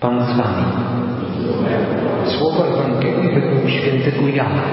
Pan z wami. Słowa Ewangelii według świętego Jana.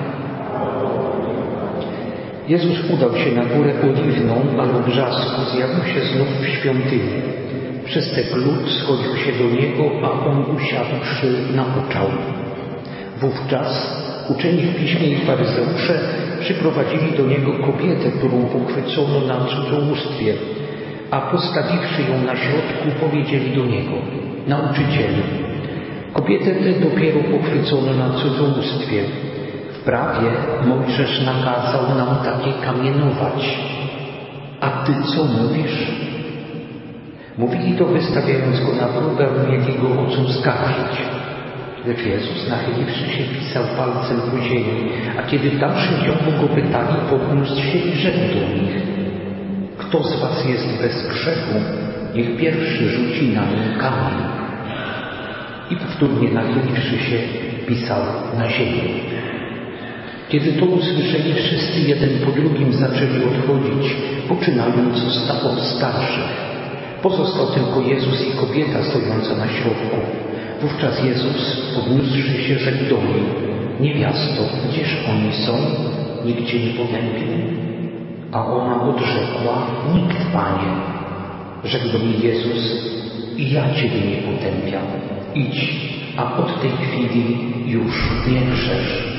Jezus udał się na górę Oliwną, ale o brzasku zjawił się znów w świątyni. Wszystek lud schodził się do Niego, a On usiadłszy nauczał. Wówczas uczeni w piśmie i faryzeusze przyprowadzili do Niego kobietę, którą pochwycono na cudzołóstwie, a postawiwszy ją na środku, powiedzieli do Niego: Nauczycielu, kobietę tę dopiero pochwycono na cudzołóstwie. W prawie Mojżesz nakazał nam takie kamienować. A Ty co mówisz? Mówili to, wystawiając Go na próbę, aby mieli Go o co skarżyć. Lecz Jezus, nachyliwszy się, pisał palcem po ziemi, a kiedy w dalszym ciągu Go pytali, podniósł się i rzekł do nich: Kto z was jest bez grzechu, niech pierwszy rzuci na nią kamień. I powtórnie nachyliwszy się, pisał na ziemi. Kiedy to usłyszeli, wszyscy jeden po drugim zaczęli odchodzić, poczynając od starszych. Pozostał tylko Jezus i kobieta stojąca na środku. Wówczas Jezus, podniósłszy się, rzekł do niej: Niewiasto, gdzież oni są? Nigdzie nie potępił? A ona odrzekła: Nikt, Panie. Rzekł do niej Jezus: I ja Ciebie nie potępiam. Idź, a od tej chwili już nie grzesz.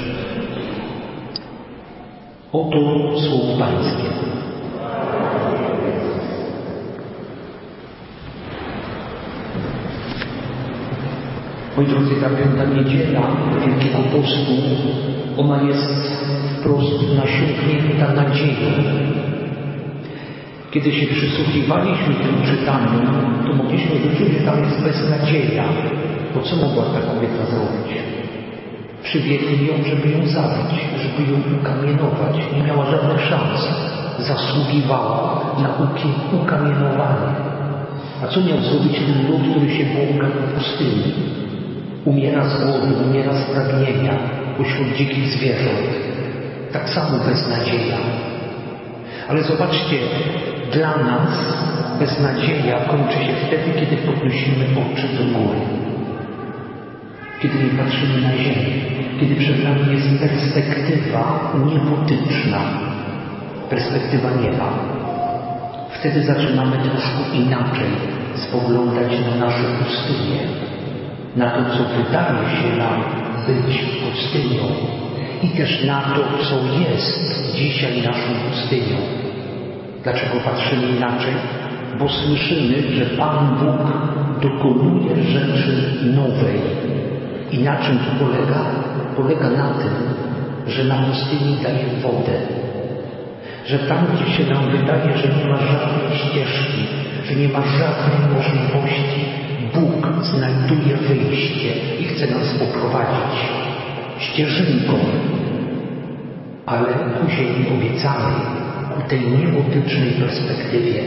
Oto słowo Pańskie. Moi drodzy, ta piąta niedziela Wielkiego Postu, ona jest wprost nasiąknięta nadzieją. Kiedy się przysłuchiwaliśmy temu czytaniu, to mogliśmy wyczuć, że tam jest beznadzieja. Bo co mogła ta kobieta zrobić? Przybiegli ją, żeby ją zabić, żeby ją ukamienować. Nie miała żadnych szans. Zasługiwała na ukamienowanie. A co miał zrobić ten lud, który się błąka po pustyni? Umiera z głodu, umiera z pragnienia pośród dzikich zwierząt. Tak samo beznadzieja. Ale zobaczcie, dla nas beznadzieja kończy się wtedy, kiedy podnosimy oczy do góry. Kiedy nie patrzymy na ziemię. Kiedy przed nami jest perspektywa niebotyczna. Perspektywa nieba. Wtedy zaczynamy troszkę inaczej spoglądać na nasze pustynie. Na to, co wydaje się nam być pustynią. I też na to, co jest dzisiaj naszą pustynią. Dlaczego patrzymy inaczej? Bo słyszymy, że Pan Bóg dokonuje rzeczy nowej. I na czym to polega? Polega na tym, że na pustyni daje wodę. Że tam, gdzie się nam wydaje, że nie ma żadnej ścieżki, że nie ma żadnej możliwości, Bóg znajduje wyjście i chce nas poprowadzić ścieżynką, ale ku ziemi obiecanej, ku tej niebotycznej perspektywie.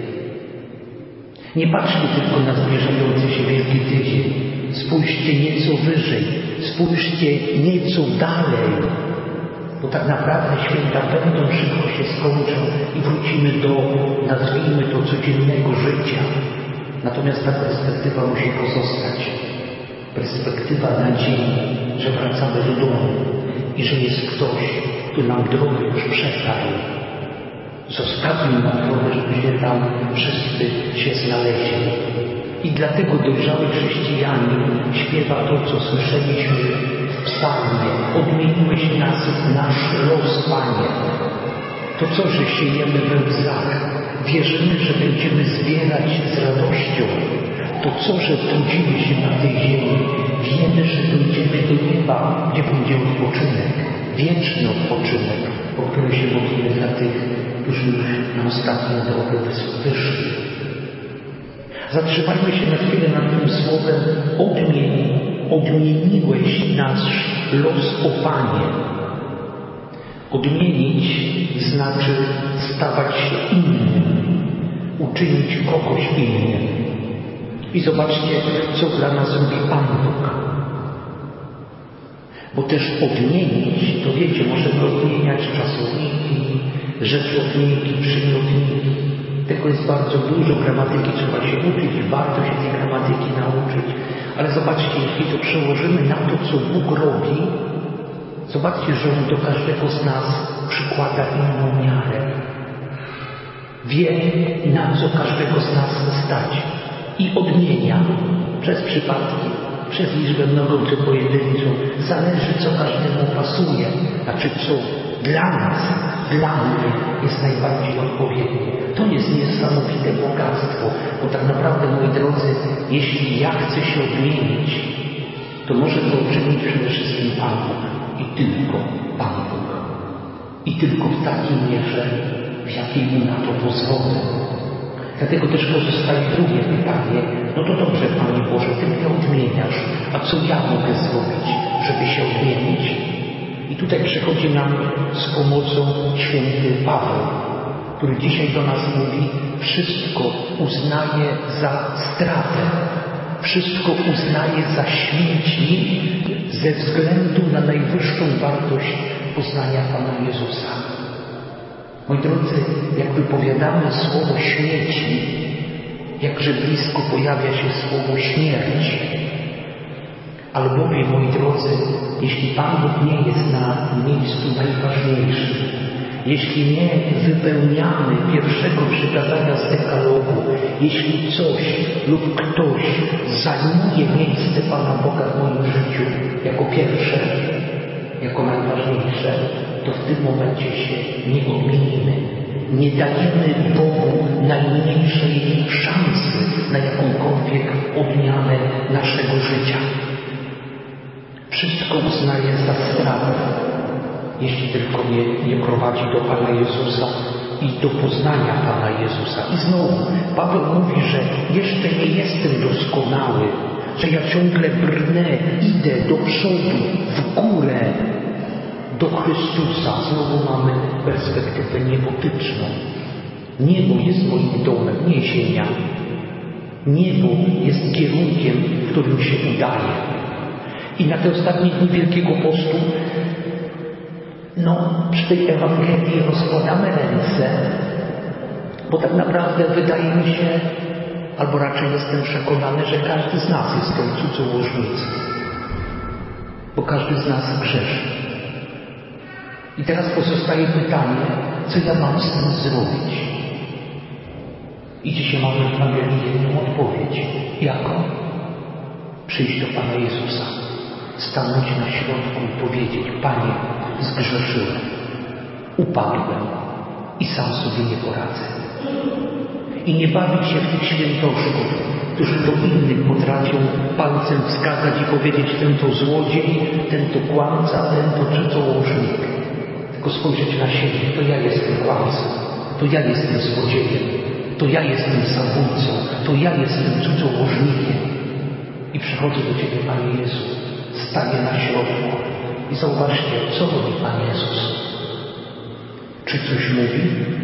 Nie patrzcie tylko na zbliżający się Wielki Tydzień. Spójrzcie nieco wyżej, spójrzcie nieco dalej, bo tak naprawdę święta będą, szybko się skończą i wrócimy do, nazwijmy to, codziennego życia. Natomiast ta perspektywa musi pozostać. Perspektywa nadziei, że wracamy do domu i że jest ktoś, kto nam drogę już przetarł. Zostawił nam drogę, żebyśmy tam wszyscy się znaleźli. I dlatego dojrzały chrześcijanin śpiewa to, co słyszeliśmy w psalmie. Odmieniłeś nas nasz los, Panie. To co, że siejemy we łzach? Wierzymy, że będziemy zbierać z radością. To co, że trudzimy się na tej ziemi? Wiemy, że dojdziemy do nieba, gdzie będzie odpoczynek. Wieczny odpoczynek, o który się modlimy dla tych, którzy już na ostatnią drogę wyszli. Zatrzymajmy się na chwilę nad tym słowem: odmieniłeś nasz los, o Panie. Odmienić znaczy stawać się innym, uczynić kogoś innym. I zobaczcie, co dla nas robi Pan Bóg. Bo też odmienić, to wiecie, możemy odmieniać czasowniki, rzeczowniki, przymiotniki. Tego jest bardzo dużo, gramatyki trzeba się uczyć, warto się tej gramatyki nauczyć. Ale zobaczcie, jeśli to przełożymy na to, co Bóg robi, zobaczcie, że On do każdego z nas przykłada inną miarę. Wie, na co każdego z nas stać i odmienia przez przypadki, przez liczbę mnogą czy pojedynczą. Zależy, co każdemu pasuje, znaczy co dla nas, dla mnie jest najbardziej odpowiednie. To jest niesamowite bogactwo, bo tak naprawdę, moi drodzy, jeśli ja chcę się odmienić, to może to uczynić przede wszystkim Pan Bóg i tylko Pan Bóg. I tylko w takiej mierze, w jakiej Mu na to pozwolę. Dlatego też pozostaje drugie pytanie. No to dobrze, Panie Boże, Ty mnie odmieniasz, a co ja mogę zrobić, żeby się odmienić? I tutaj przychodzi nam z pomocą święty Paweł, który dzisiaj do nas mówi, wszystko uznaje za stratę, wszystko uznaje za śmieci ze względu na najwyższą wartość poznania Pana Jezusa. Moi drodzy, jak wypowiadamy słowo śmieci, jakże blisko pojawia się słowo śmierć. Albowiem, moi drodzy, jeśli Pan Bóg nie jest na miejscu najważniejszym, jeśli nie wypełniamy pierwszego przykazania z dekalogu, jeśli coś lub ktoś zajmuje miejsce Pana Boga w moim życiu jako pierwsze, jako najważniejsze, to w tym momencie się nie odmienimy. Nie dajemy Bogu najmniejszej szansy na jakąkolwiek odmianę naszego życia. Wszystko uznaje za stratę, jeśli tylko nie prowadzi do Pana Jezusa i do poznania Pana Jezusa. I znowu Paweł mówi, że jeszcze nie jestem doskonały, że ja ciągle brnę, idę do przodu, w górę, do Chrystusa. Znowu mamy perspektywę niebotyczną. Niebo jest moim domem, nie ziemia. Niebo jest kierunkiem, w którym się udaje. I na te ostatnie dni Wielkiego Postu, przy tej Ewangelii rozkładamy ręce, bo tak naprawdę wydaje mi się, albo raczej jestem przekonany, że każdy z nas jest tą cudzołożnicą. Bo każdy z nas grzeszy. I teraz pozostaje pytanie, co ja mam z tym zrobić? I dzisiaj mamy w Ewangelii jedną odpowiedź. Jaką? Przyjść do Pana Jezusa. Stanąć na środku i powiedzieć: Panie, zgrzeszyłem, upadłem i sam sobie nie poradzę. I nie bawić się w tych świętoszków, którzy do innych potrafią palcem wskazać i powiedzieć: ten to złodziej, ten to kłamca, ten to cudzołożnik. Tylko spojrzeć na siebie: to ja jestem kłamcą, to ja jestem złodziejem, to ja jestem zabójcą, to ja jestem cudzołożnikiem. I przychodzę do Ciebie, Panie Jezu, staję na środku i zauważcie, co robi Pan Jezus. Czy coś mówi?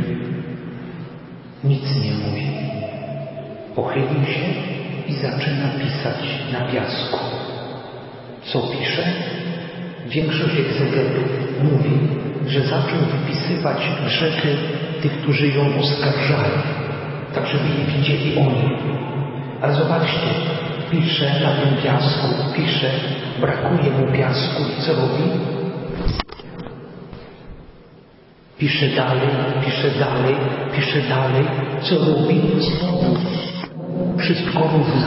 Nic nie mówi. Pochylił się i zaczyna pisać na piasku. Co pisze? Większość egzegetów mówi, że zaczął wypisywać grzechy tych, którzy ją oskarżali, tak żeby nie widzieli oni. Ale zobaczcie, pisze na tym piasku, pisze, brakuje mu piasku i co robi? Pisze dalej, pisze dalej, pisze dalej. Co robi? Znowu wszystko równa.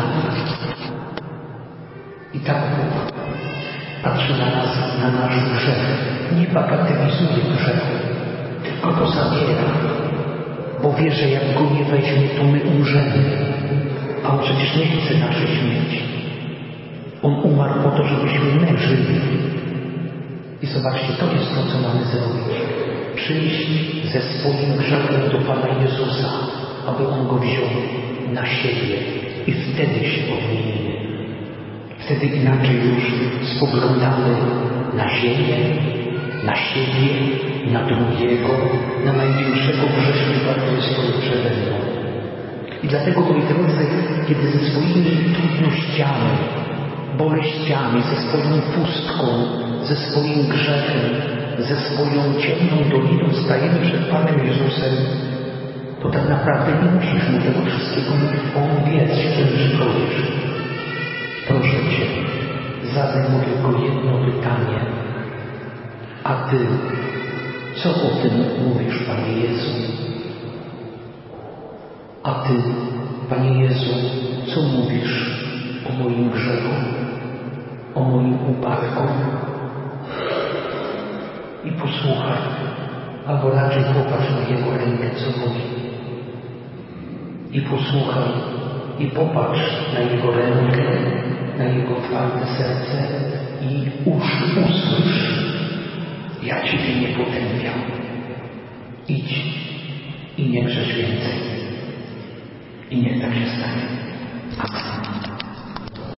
I tak Bóg patrzy na nas, na nasz grzech. Nie bagatelizuje grzechu, tylko go zabiera. Bo wie, że jak go nie weźmie, to my umrzemy. A on przecież nie chce naszej śmierci. On umarł po to, żebyśmy my żyli. I zobaczcie, to jest to, co mamy zrobić. Przyjść ze swoim grzechem do Pana Jezusa, aby On go wziął na siebie. I wtedy się odmienimy. Wtedy inaczej już spoglądamy na ziemię, na siebie, na drugiego, na największego grzesznika, który stoi przede mną. I dlatego, moi drodzy, kiedy ze swoimi trudnościami, boleściami, ze swoją pustką, ze swoim grzechem, ze swoją ciemną doliną stajemy przed Panem Jezusem, to tak naprawdę nie musisz mu tego wszystkiego mówić. On wie, z czym przychodzisz. Proszę zadaj mu tylko jedno pytanie. A Ty, co o tym mówisz, Panie Jezu? A Ty, Panie Jezu, co mówisz o moim grzechu, o moim upadku? I posłuchaj, albo raczej popatrz na Jego rękę, co mówi. I posłuchaj, i popatrz na Jego rękę, na Jego twarde serce i usłysz. Ja Ciebie nie potępiam. Idź i nie grzesz więcej. I niech tak się stanie. Amen.